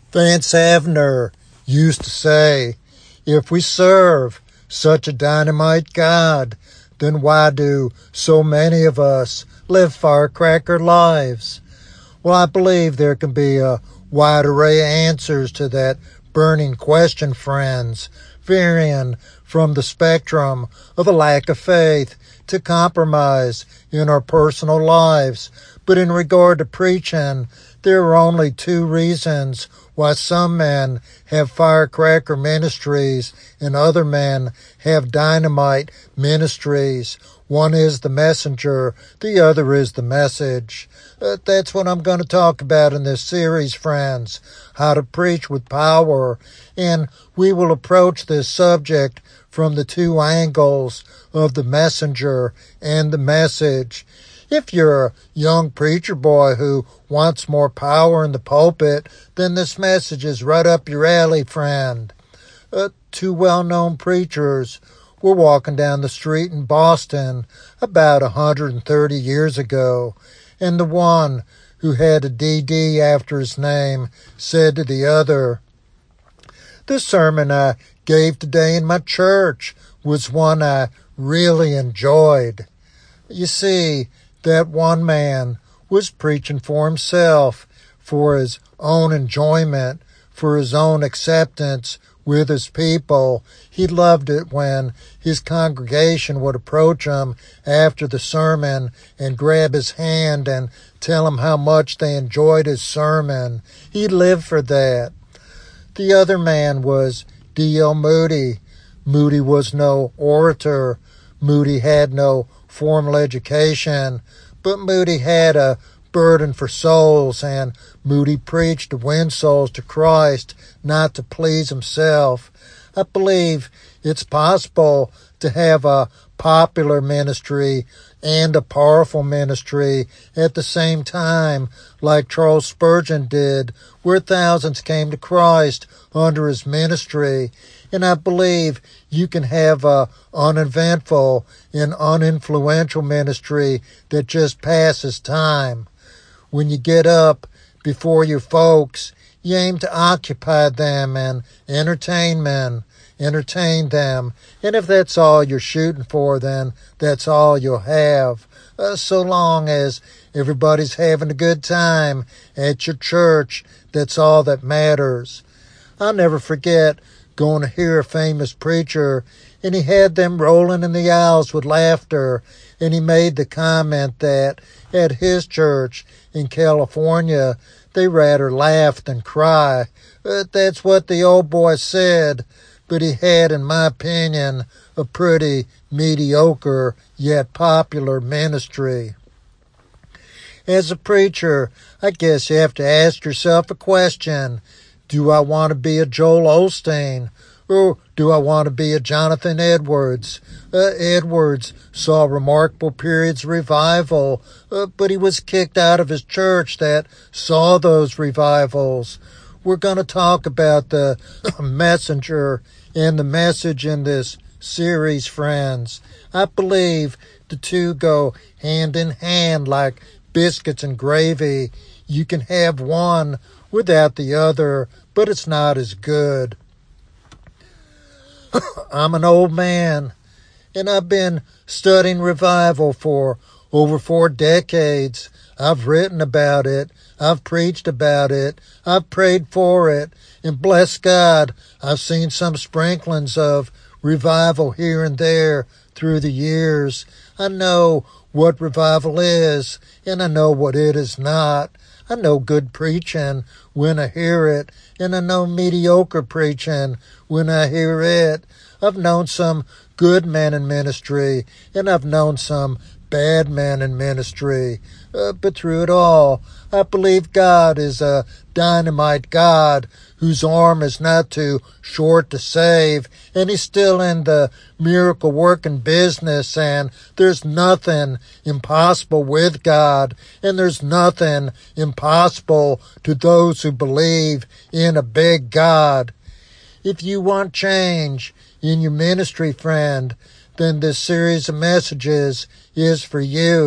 Vance Havner used to say, if we serve such a dynamite God, then why do so many of us live firecracker lives? Well, I believe there can be a wide array of answers to that burning question, friends, varying from the spectrum of a lack of faith to compromise in our personal lives. But in regard to preaching, there are only two reasons why some men have firecracker ministries and other men have dynamite ministries. One is the messenger, the other is the message. That's what I'm going to talk about in this series, friends, how to preach with power. And we will approach this subject from the two angles of the messenger and the message. If you're a young preacher boy who wants more power in the pulpit, then this message is right up your alley, friend. Two well-known preachers were walking down the street in Boston about 130 years ago, and the one who had a DD after his name said to the other, "The sermon I gave today in my church was one I really enjoyed." You see, that one man was preaching for himself, for his own enjoyment, for his own acceptance with his people. He loved it when his congregation would approach him after the sermon and grab his hand and tell him how much they enjoyed his sermon. He lived for that. The other man was D.L. Moody. Moody was no orator. Moody had no formal education, but Moody had a burden for souls, and Moody preached to win souls to Christ, not to please himself. I believe it's possible to have a popular ministry and a powerful ministry at the same time, like Charles Spurgeon did, where thousands came to Christ under his ministry. And I believe you can have a uneventful and uninfluential ministry that just passes time. When you get up before your folks, you aim to occupy them and entertain them. And if that's all you're shooting for, then that's all you'll have. So long as everybody's having a good time at your church, that's all that matters. I'll never forget going to hear a famous preacher, and he had them rolling in the aisles with laughter, and he made the comment that at his church in California, they rather laugh than cry. That's what the old boy said, but he had, in my opinion, a pretty mediocre yet popular ministry. As a preacher, I guess you have to ask yourself a question. Do I want to be a Joel Osteen, or do I want to be a Jonathan Edwards? Edwards saw remarkable periods of revival, but he was kicked out of his church that saw those revivals. We're going to talk about the messenger and the message in this series, friends. I believe the two go hand in hand like biscuits and gravy. You can have one without the other, but it's not as good. I'm an old man, and I've been studying revival for over 4 decades. I've written about it. I've preached about it. I've prayed for it. And bless God, I've seen some sprinklings of revival here and there through the years. I know what revival is, and I know what it is not. I know good preaching when I hear it, and I know mediocre preaching when I hear it. I've known some good men in ministry, and I've known some bad men in ministry. But through it all, I believe God is a dynamite God whose arm is not too short to save, and he's still in the miracle working business, and there's nothing impossible with God, and there's nothing impossible to those who believe in a big God. If you want change in your ministry, friend, then this series of messages is for you.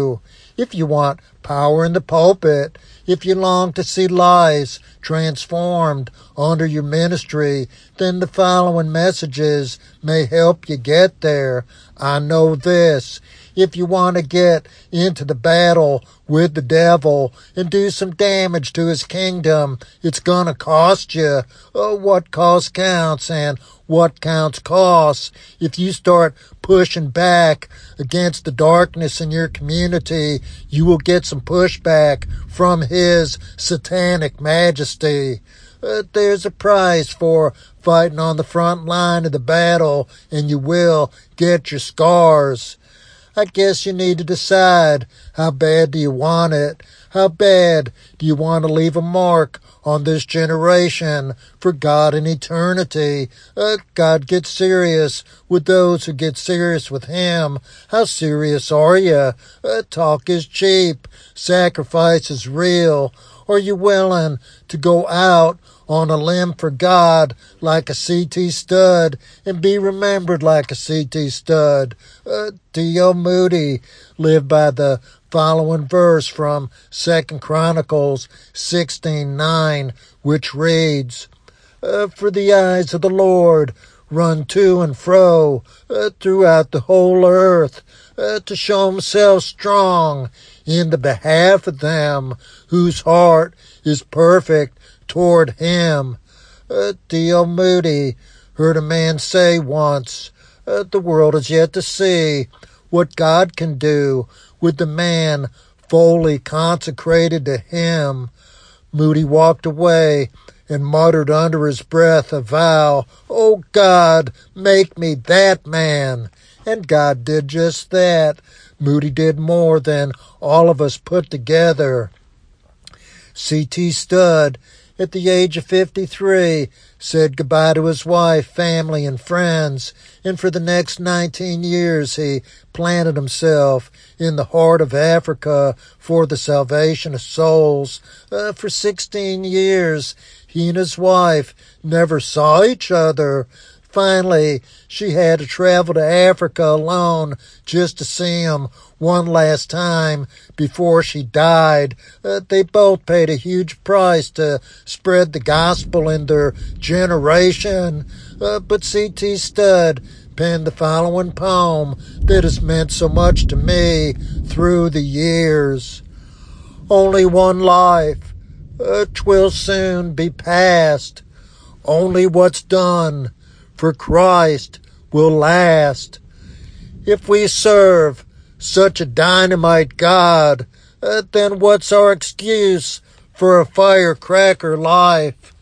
If you want power in the pulpit, if you long to see lives transformed under your ministry, then the following messages may help you get there. I know this. If you want to get into the battle with the devil and do some damage to his kingdom, it's going to cost you. What cost counts and what counts costs. If you start pushing back against the darkness in your community, you will get some pushback from his satanic majesty. There's a price for fighting on the front line of the battle, and you will get your scars. I guess you need to decide, how bad do you want it? How bad do you want to leave a mark on this generation for God in eternity? God gets serious with those who get serious with him. How serious are you? Talk is cheap. Sacrifice is real. Are you willing to go out on a limb for God like a CT stud and be remembered like a CT stud? D.L. Moody lived by the following verse from 2 Chronicles 16:9, which reads, For the eyes of the Lord run to and fro throughout the whole earth, to show himself strong in the behalf of them whose heart is perfect toward him. D.L. Moody heard a man say once, the world is yet to see what God can do with the man fully consecrated to him. Moody walked away and muttered under his breath a vow, Oh God, make me that man. And God did just that. Moody did more than all of us put together. C.T. Studd, at the age of 53, said goodbye to his wife, family, and friends, and for the next 19 years he planted himself in the heart of Africa for the salvation of souls. For 16 years, he and his wife never saw each other. Finally, she had to travel to Africa alone just to see him one last time before she died. They both paid a huge price to spread the gospel in their generation. But C.T. Studd penned the following poem that has meant so much to me through the years. Only one life, 'twill soon be past. Only what's done for Christ will last. If we serve such a dynamite God, then what's our excuse for a firecracker life?